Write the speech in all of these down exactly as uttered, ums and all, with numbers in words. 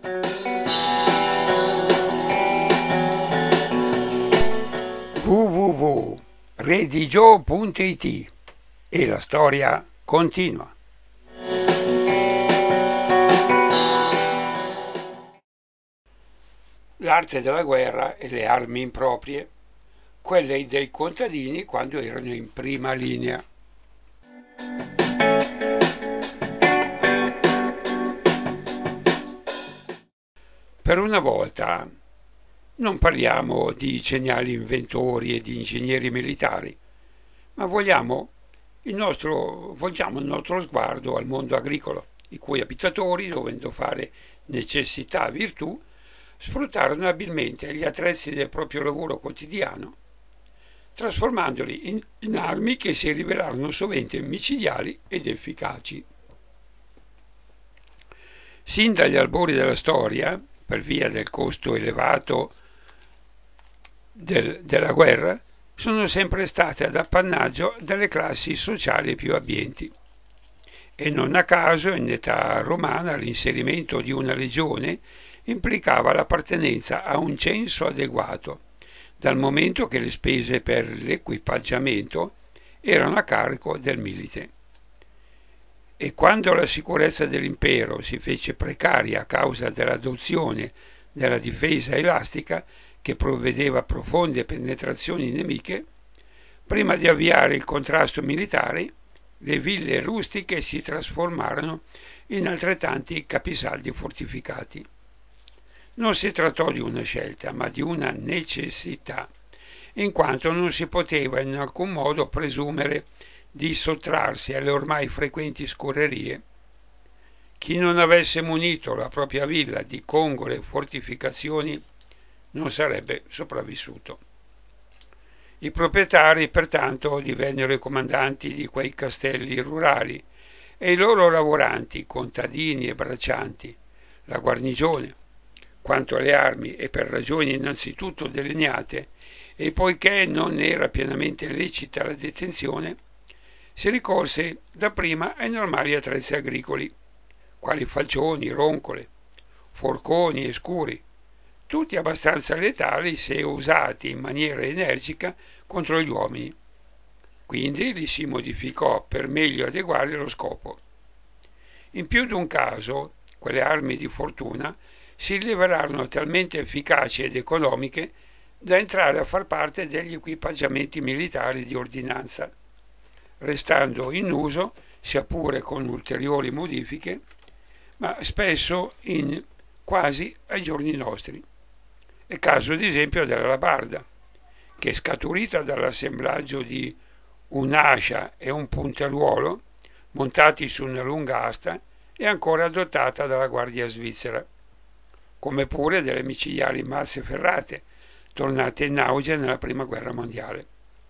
w w w punto redigio punto it e la storia continua. L'arte della guerra e le armi improprie, quelle dei contadini quando erano in prima linea. Per una volta non parliamo di geniali inventori e di ingegneri militari, ma vogliamo il nostro, volgiamo il nostro sguardo al mondo agricolo, i cui abitatori, dovendo fare necessità virtù, sfruttarono abilmente gli attrezzi del proprio lavoro quotidiano, trasformandoli in, in armi che si rivelarono sovente micidiali ed efficaci. Sin dagli albori della storia, per via del costo elevato del, della guerra, sono sempre state ad appannaggio delle classi sociali più abbienti. E non a caso in età romana l'inserimento di una legione implicava l'appartenenza a un censo adeguato, dal momento che le spese per l'equipaggiamento erano a carico del milite. E quando la sicurezza dell'impero si fece precaria a causa dell'adozione della difesa elastica, che provvedeva a profonde penetrazioni nemiche, prima di avviare il contrasto militare, le ville rustiche si trasformarono in altrettanti capisaldi fortificati. Non si trattò di una scelta, ma di una necessità, in quanto non si poteva in alcun modo presumere di sottrarsi alle ormai frequenti scorrerie. Chi non avesse munito la propria villa di congole fortificazioni non sarebbe sopravvissuto. I proprietari pertanto divennero i comandanti di quei castelli rurali e i loro lavoranti, contadini e braccianti, la guarnigione. Quanto alle armi, e per ragioni innanzitutto delineate, e poiché non era pienamente lecita la detenzione, si ricorse dapprima ai normali attrezzi agricoli, quali falcioni, roncole, forconi e scuri, tutti abbastanza letali se usati in maniera energica contro gli uomini. Quindi li si modificò per meglio adeguare lo scopo. In più d'un caso, quelle armi di fortuna si rivelarono talmente efficaci ed economiche da entrare a far parte degli equipaggiamenti militari di ordinanza, restando in uso, sia pure con ulteriori modifiche, ma spesso in quasi ai giorni nostri. È caso ad esempio dell'alabarda, che scaturita dall'assemblaggio di un'ascia e un punteruolo montati su una lunga asta è ancora adottata dalla Guardia Svizzera, come pure delle micidiali mazze ferrate, tornate in auge nella Prima Guerra Mondiale.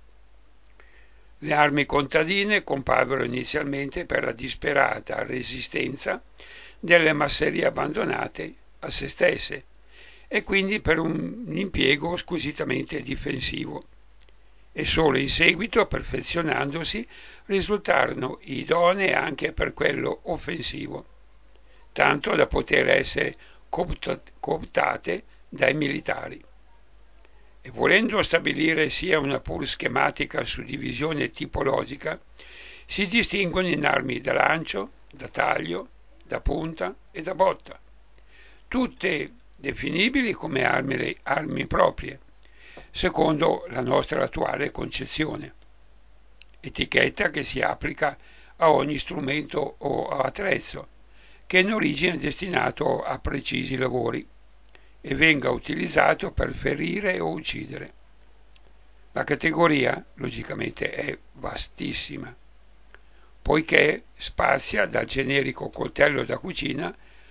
Le armi contadine comparvero inizialmente per la disperata resistenza delle masserie abbandonate a se stesse e quindi per un impiego squisitamente difensivo, e solo in seguito, perfezionandosi, risultarono idonee anche per quello offensivo, tanto da poter essere cooptate dai militari. E volendo stabilire sia una pur schematica suddivisione tipologica, si distinguono in armi da lancio, da taglio, da punta e da botta, tutte definibili come armi, armi proprie, secondo la nostra attuale concezione, etichetta che si applica a ogni strumento o attrezzo, che in origine è destinato a precisi lavori e venga utilizzato per ferire o uccidere. La categoria, logicamente, è vastissima, poiché spazia dal generico coltello da cucina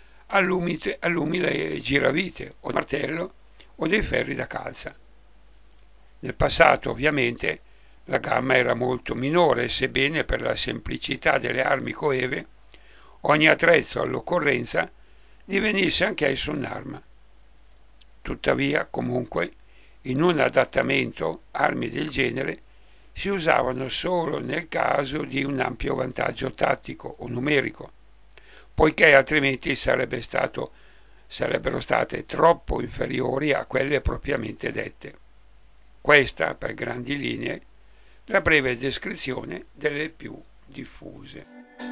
all'umile giravite o martello o dei ferri da calza. Nel passato, ovviamente, la gamma era molto minore, sebbene per la semplicità delle armi coeve ogni attrezzo all'occorrenza divenisse anch'esso un'arma. Tuttavia, comunque, in un adattamento, armi del genere si usavano solo nel caso di un ampio vantaggio tattico o numerico, poiché altrimenti sarebbe stato sarebbero state troppo inferiori a quelle propriamente dette. Questa, per grandi linee, la breve descrizione delle più diffuse.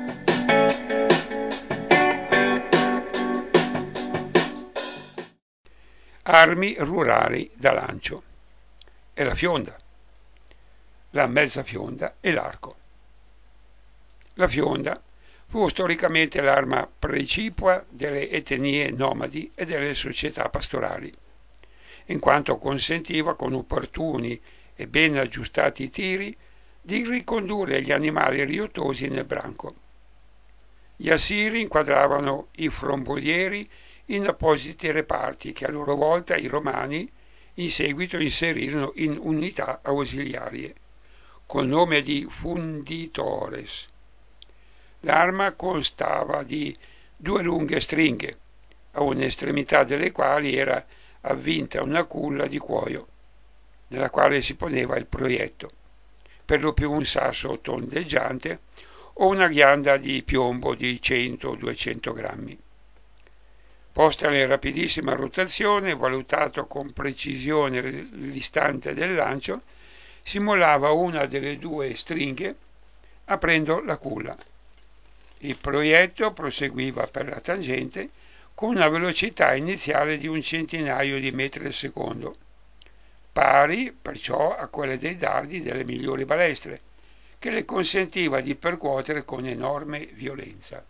Armi rurali da lancio. E la fionda, la mezza fionda e l'arco. La fionda fu storicamente l'arma precipua delle etnie nomadi e delle società pastorali, in quanto consentiva con opportuni e ben aggiustati tiri di ricondurre gli animali riottosi nel branco. Gli assiri inquadravano i frombolieri in appositi reparti che a loro volta i romani in seguito inserirono in unità ausiliarie, col nome di funditores. L'arma constava di due lunghe stringhe, a un'estremità delle quali era avvinta una culla di cuoio, nella quale si poneva il proietto, per lo più un sasso tondeggiante o una ghianda di piombo di cento duecento grammi. Posta in rapidissima rotazione, valutato con precisione l'istante del lancio, si mollava una delle due stringhe aprendo la culla. Il proietto proseguiva per la tangente con una velocità iniziale di un centinaio di metri al secondo, pari perciò a quelle dei dardi delle migliori balestre, che le consentiva di percuotere con enorme violenza.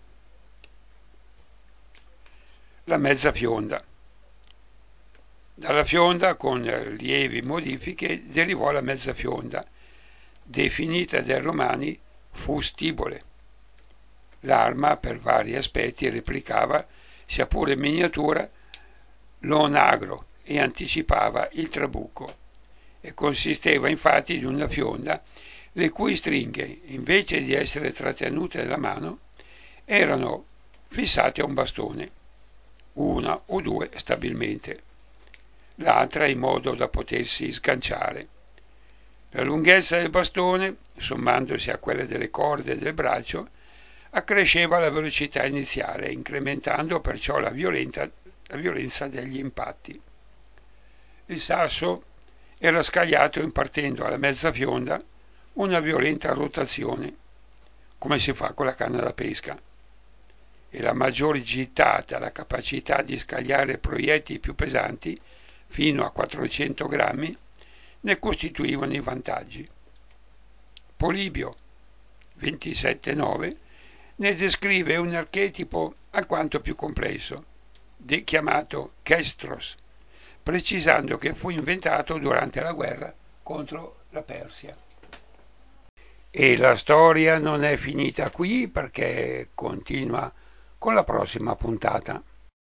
La mezza fionda. Dalla fionda, con lievi modifiche, derivò la mezza fionda, definita dai romani fustibole. L'arma, per vari aspetti, replicava, sia pure in miniatura, l'onagro e anticipava il trabucco, e consisteva infatti di una fionda le cui stringhe, invece di essere trattenute nella mano, erano fissate a un bastone, una o due stabilmente, l'altra in modo da potersi sganciare. La lunghezza del bastone, sommandosi a quella delle corde del braccio, accresceva la velocità iniziale, incrementando perciò la, violenta, la violenza degli impatti. Il sasso era scagliato impartendo alla mezza fionda una violenta rotazione, come si fa con la canna da pesca, e la maggior gittata, la capacità di scagliare proiettili più pesanti, fino a quattrocento grammi, ne costituivano i vantaggi. Polibio, ventisette nove, ne descrive un archetipo alquanto più complesso, chiamato Kestros, precisando che fu inventato durante la guerra contro la Persia. E la storia non è finita qui, perché continua con la prossima puntata.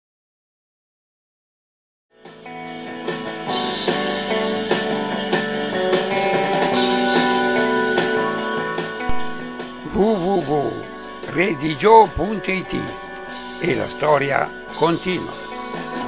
w w w punto redigio punto it e la storia continua.